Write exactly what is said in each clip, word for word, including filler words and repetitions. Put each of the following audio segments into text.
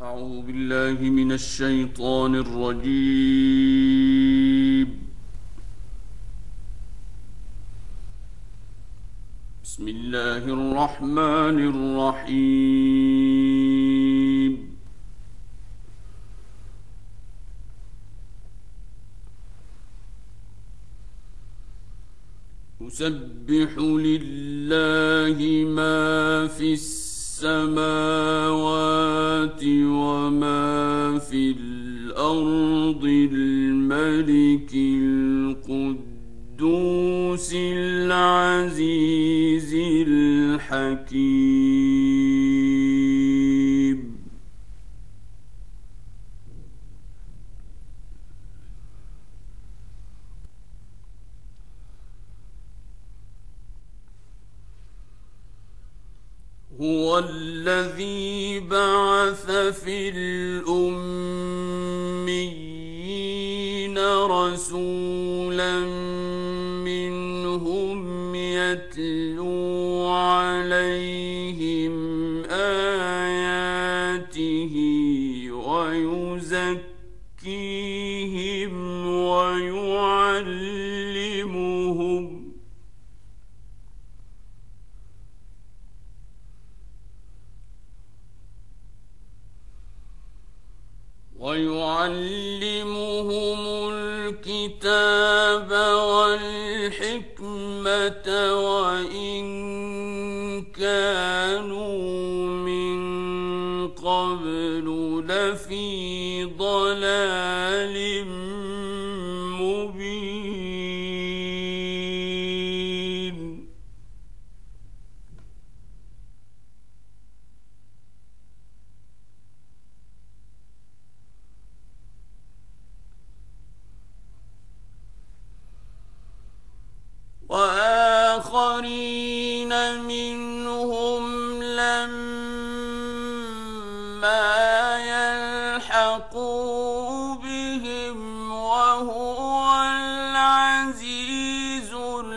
أعوذ بالله من الشيطان الرجيم. بسم الله الرحمن الرحيم. يسبح لله ما في السماوات وما في الأرض، الملك القدوس العزيز الحكيم. هو الذي بعث في الأميين رسولا منهم يتلو عليهم آياته ويزكيهم ويعلمهم ويعلمهم الكتاب والحكمة وإن كانوا من قبل لفي ضلال مبين. وآخرين منهم لما يلحقوا بهم وهو العزيز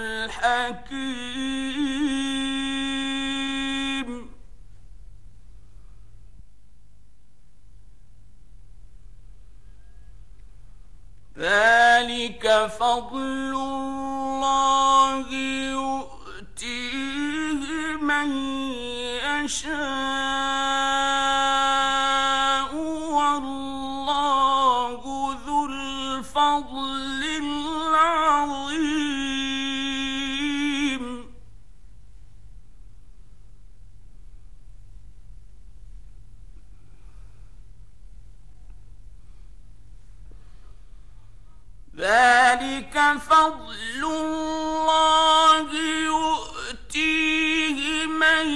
الحكيم. ذلك فضل الله يؤتيه من يشاء والله ذو الفضل العظيم. ذلك فضل الله يؤتيه من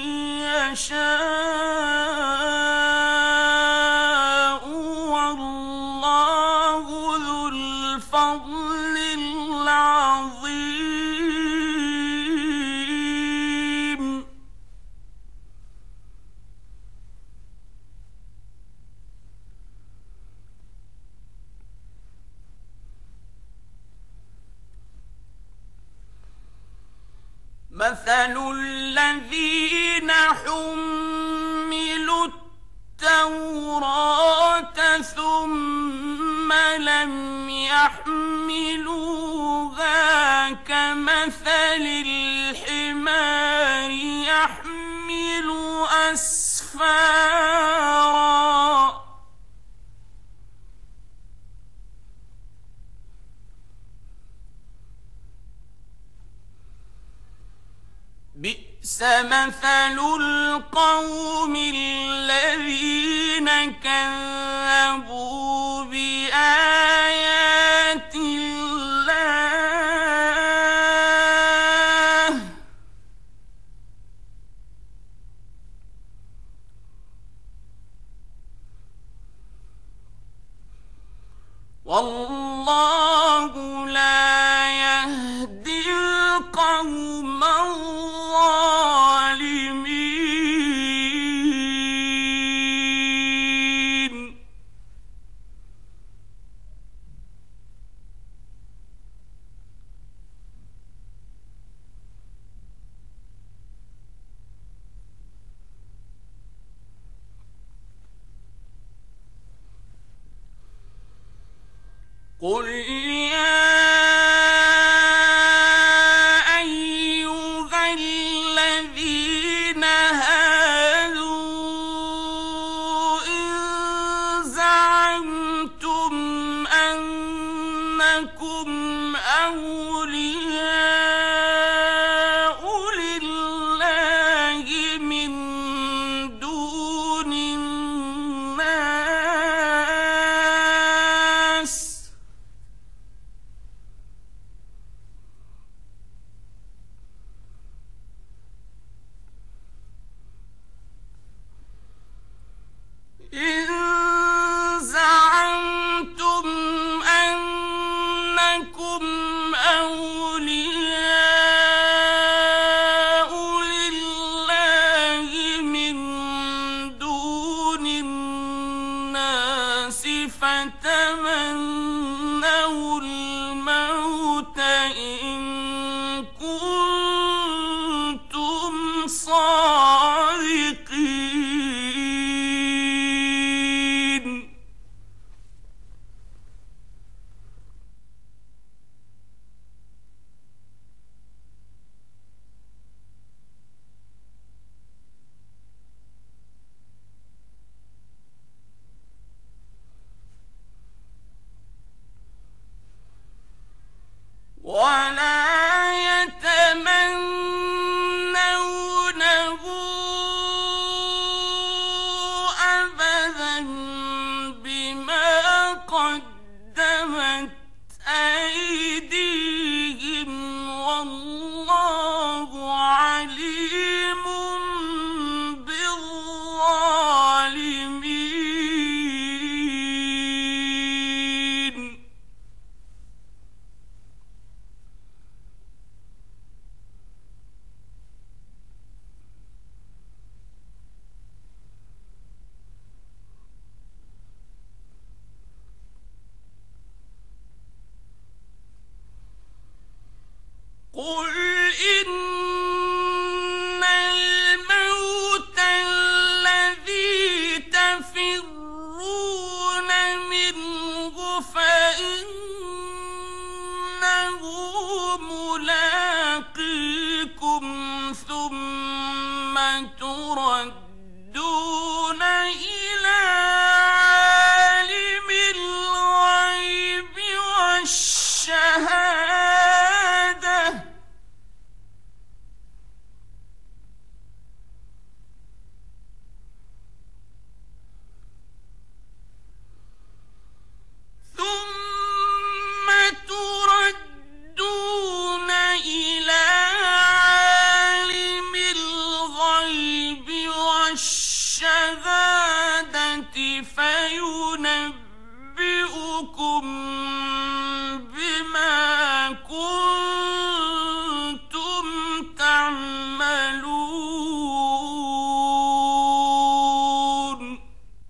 يشاء والله ذو الفضل العظيم. مثل الذين حملوا التوراة ثم لم يحملوها كمثل الحمار يحمل أسفارا بئس مثل القوم الذين كذبوا بآيات الله والله لا يهدي القوم الظالمين. قل يا أيها الذين هادوا إن زعمتم أنكم أولياء لله من دون الناس إن زعمتم أنكم أولياء لله من دون الناس فتمنوا الموت إن كنتم صادقين ولا يتمنونه أبدا بما قدمت أيديهم والله عليم بالظالمين قل إن الموت الذي تفرون منه فإنه ملاقيكم ثم تردون إلى عالم الغيب والشهادة ثم تردون إلى عالم الغيب والشهادة فينبئكم بما كنتم تعملون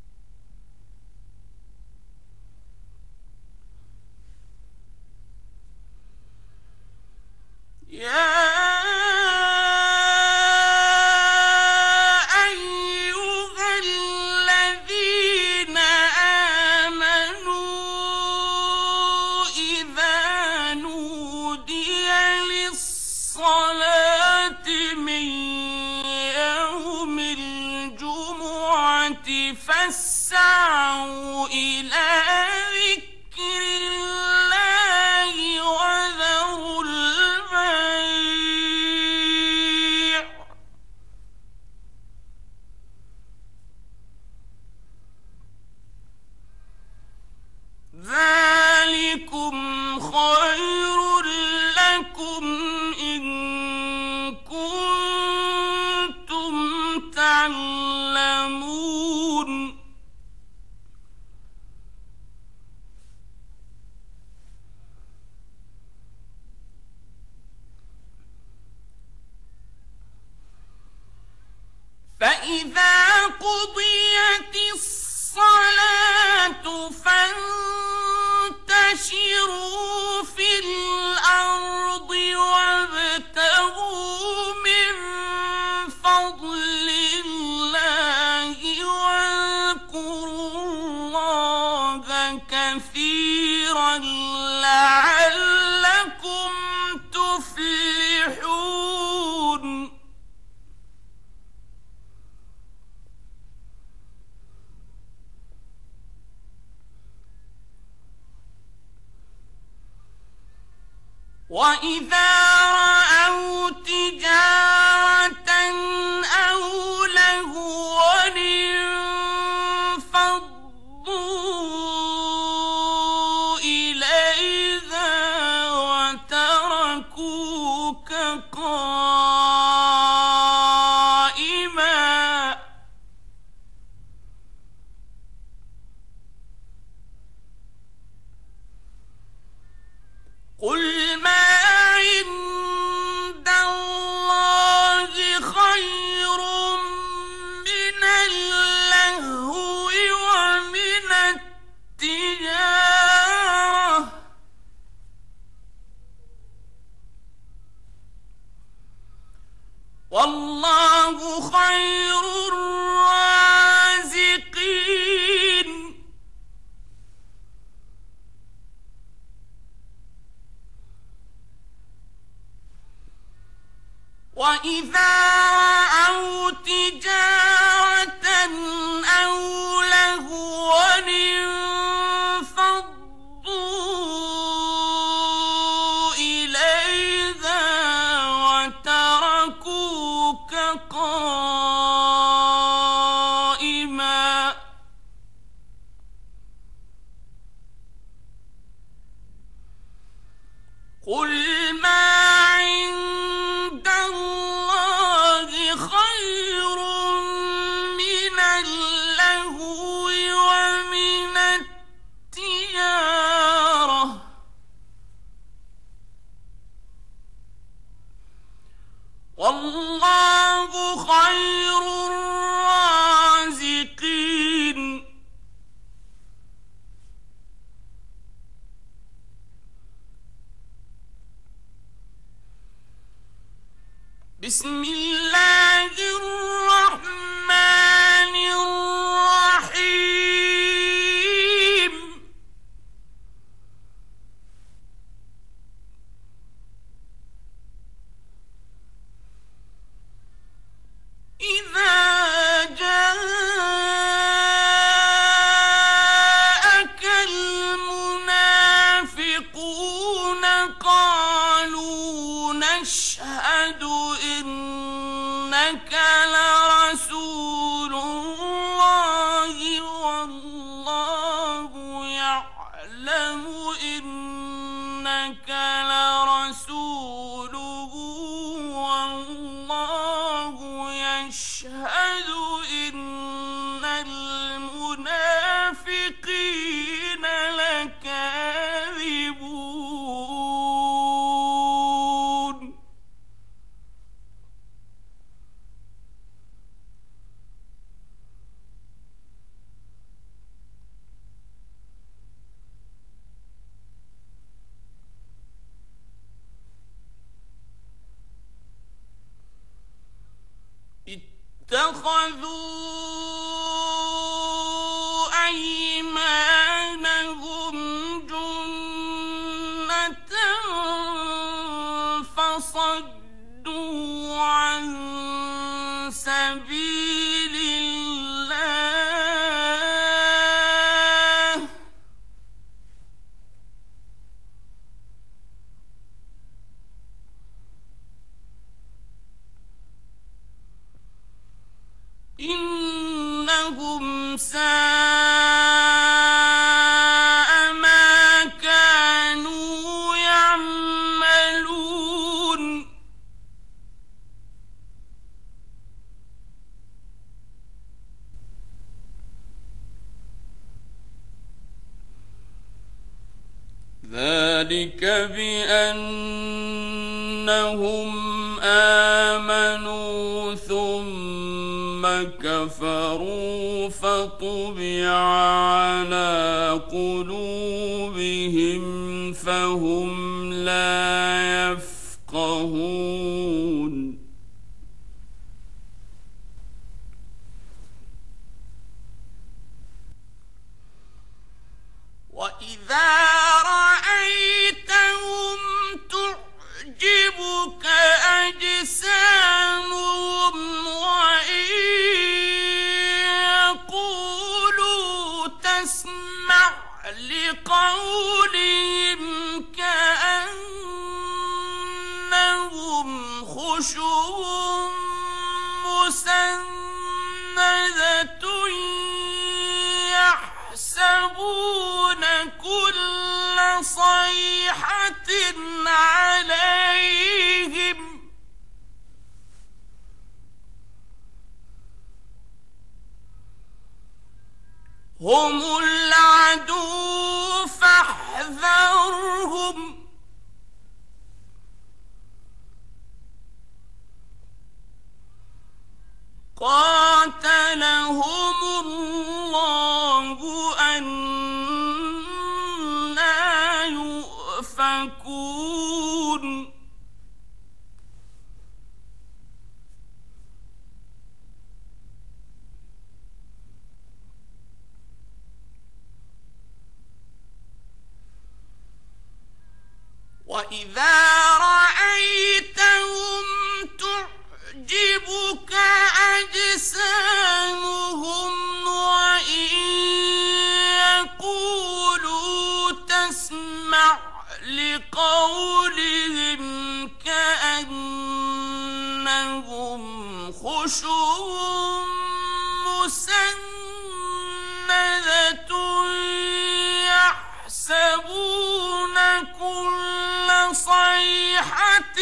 يا أيها الذين آمنوا إذا نودي للصلاة من يوم الجمعة فاسعوا إلى ذكر الله وذروا البيع ذلكم خير لكم إن كنتم تعلمون فإذا قضيت الصلاة فانتشروا في الأرض وابتغوا من فضل الله واذكروا الله كثيرا وإذا رأوا تجارة أو لهوا انفضوا إليها وتركوك قائما قل ما عند الله خير من اللهو ومن التجارة والله خير الرازقين وإذا رأوا تجارة أو لهوا انفضوا إليها وتركوك قائما قل ما عند الله خير من اللهو ومن التجارة والله خير الرازقين بسم الله الرحمن الرحيم إذا جاءك المنافقون قالوا نشهد إنك لرسول الله والله يعلم إنك لرسوله والله يشهد إن المنافقين لكاذبون اتخذوا أيمانهم جنة فصدوا عن سبيل الله إنهم ساء ما كانوا يعملون ذلك بأنهم آمنوا ثم كفروا فطبع على قلوبهم فهم لا يفقهون وإذا رأيتهم تعجبك أجسامهم وإن يقولوا تسمع لقولهم كأنهم هم العدو فاحذرهم قاتلهم الله أنى يؤفكون وإذا رأيتهم تعجبك أجسامهم وإن يقولوا تسمع لقولهم كأنهم خشب مسندة يحسبون كل صيحة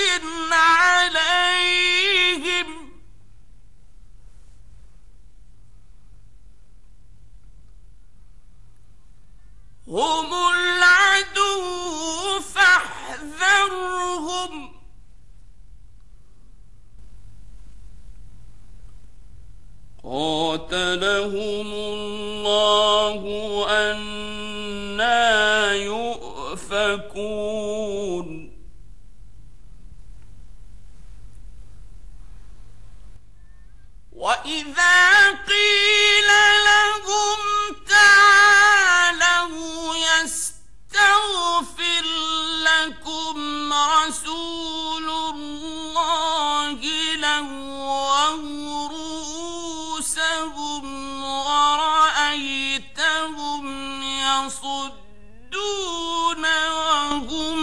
عليهم هم العدو فاحذرهم قاتلهم الله أنى يؤفكون وإذا قيل لهم تعالوا يستغفر لكم رسول الله لووا رؤوسهم ورأيتهم يصدون وهم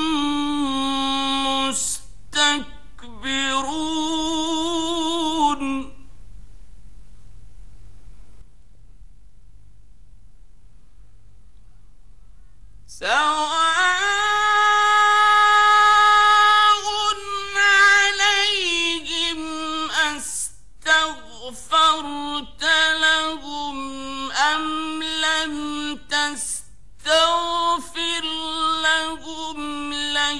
مستكبرون سواء عليهم أستغفرت لهم أم لم تستغفر لهم لن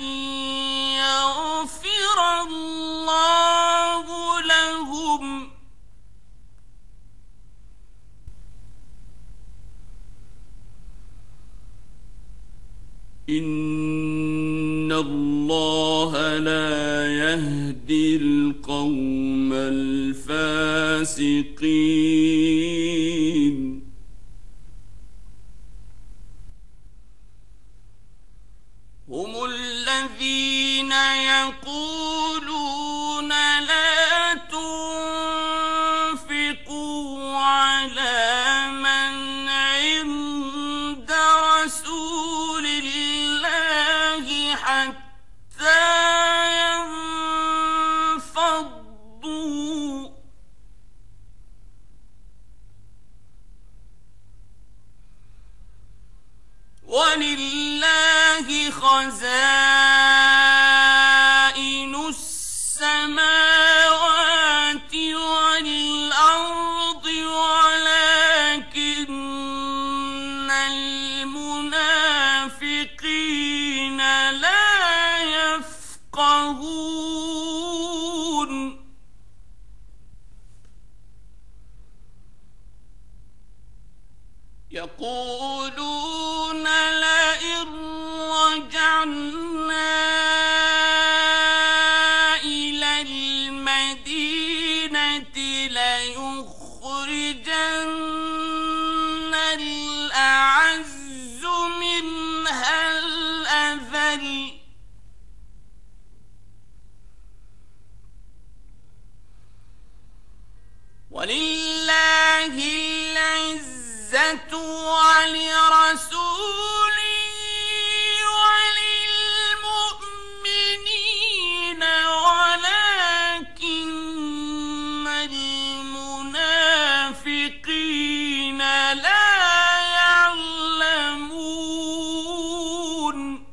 يغفر الله لهم إن الله لا يهدي القوم الفاسقين هم الذين يقولون لا تنفقوا على من عند رسول الله حتى ينفضوا ولله خزائن السماوات والأرض ولكن المنافقين لا يفقهون يقولون لئن رجعنا إلى المدينة ليخرجن الأعز منها الأذل ولله العزة ولرسوله وللمؤمنين ولكن المنافقين لا يعلمون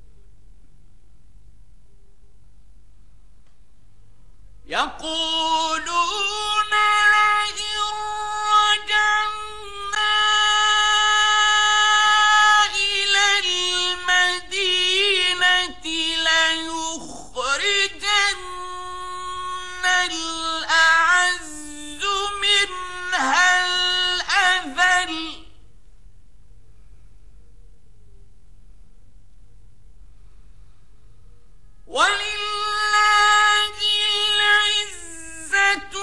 يقول الأعز منها الأذل ولله العزة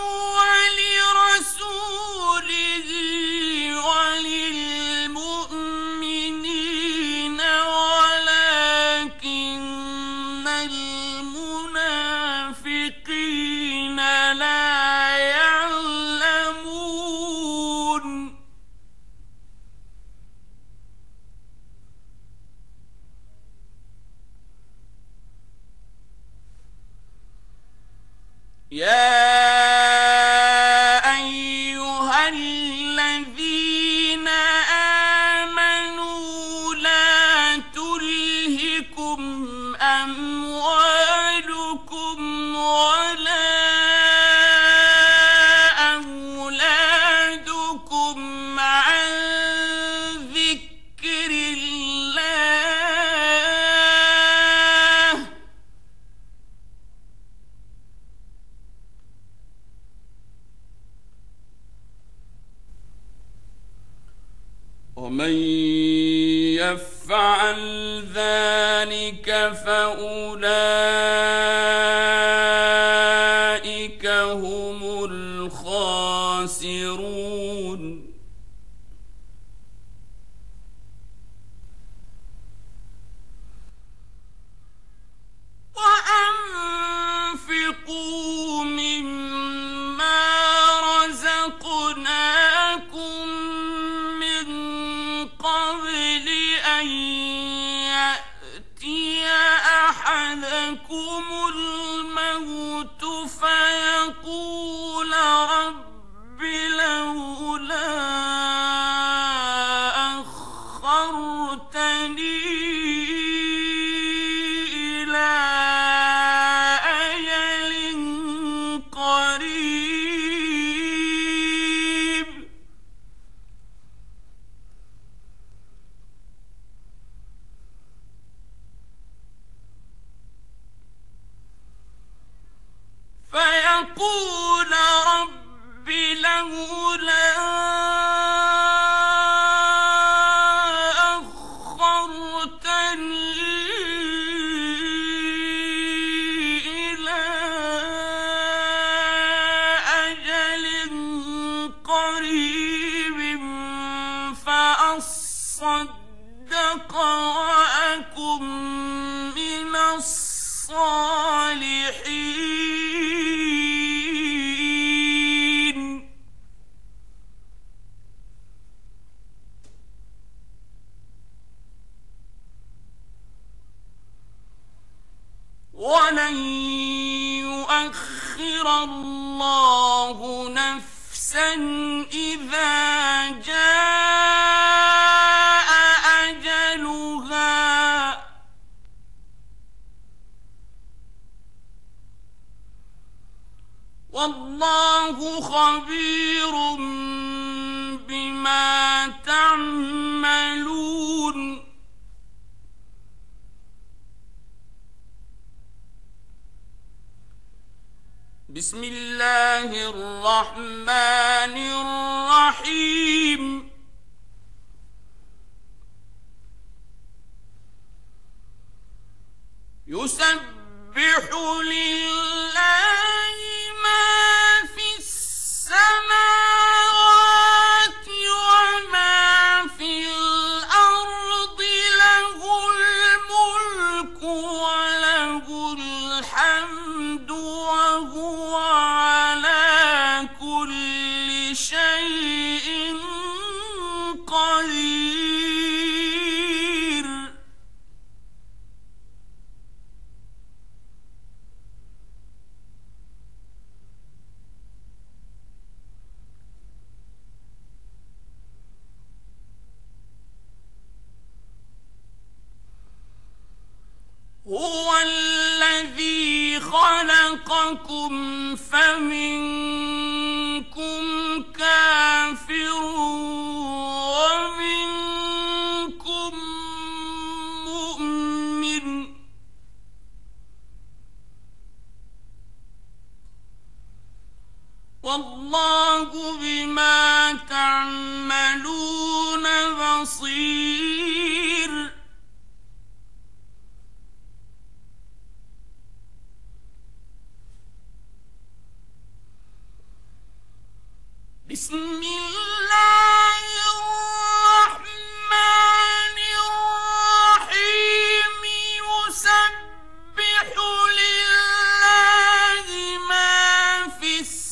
ولرسوله وللمؤمنين ولكن المنافقين لا يعلمون يا أيها الذين آمنوا لا تلهكم أموالكم ولا أولادكم عن ذكر الله ومن يفعل ذلك فأولئك هم الخاسرون وأنفقوا مما رزقناكم من قبل أن يأتي أحدكم الموت فيقول رب لولا أخرتني إلى أجل قريب فيقول رب لولا أخرتني إلى أجل قريب فأصدق وأكن من الصالحين ولن يؤخر الله نفسا إذا جاء أجلها والله خبير بما تعملون بسم الله الرحمن الرحيم يسبح لله ما في السماوات وما في الأرض له الملك وله الحمد وهو على كل شيء قدير هو الذي خلقكم فمنكم كافر ومنكم مؤمن والله بما تعملون بصير. بسم الله الرحمن الرحيم. يسبح لله ما في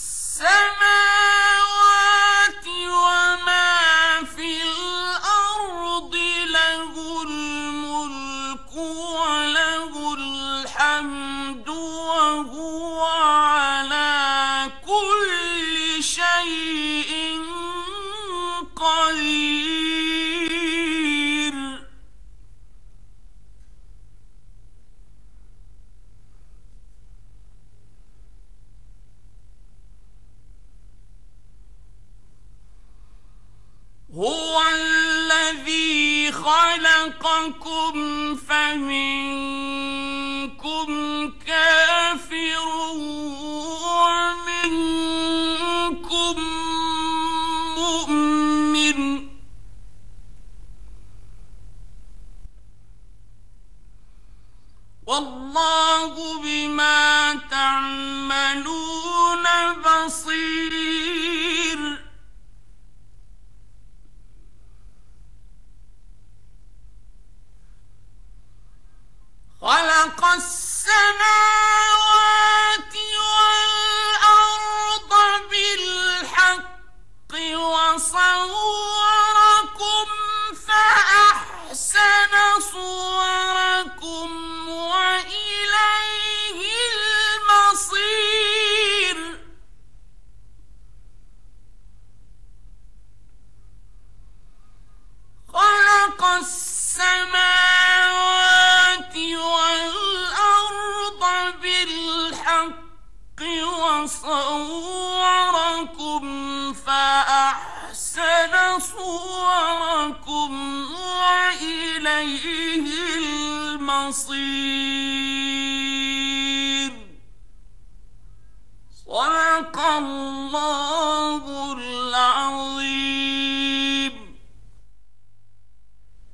السماوات وما في الأرض، له الملك وله الحمد وهو على كل شيء قدير. هو الذي خلقكم فمنكم كافر ومنكم مؤمن، والله بما تعملون بصير. خلق السماوات والأرض بالحق وصوركم فأحسن صوركم وإليه المصير. خلق السماوات والأرض بالحق وصوركم فأحسن صوركم وإليه المصير. صدق الله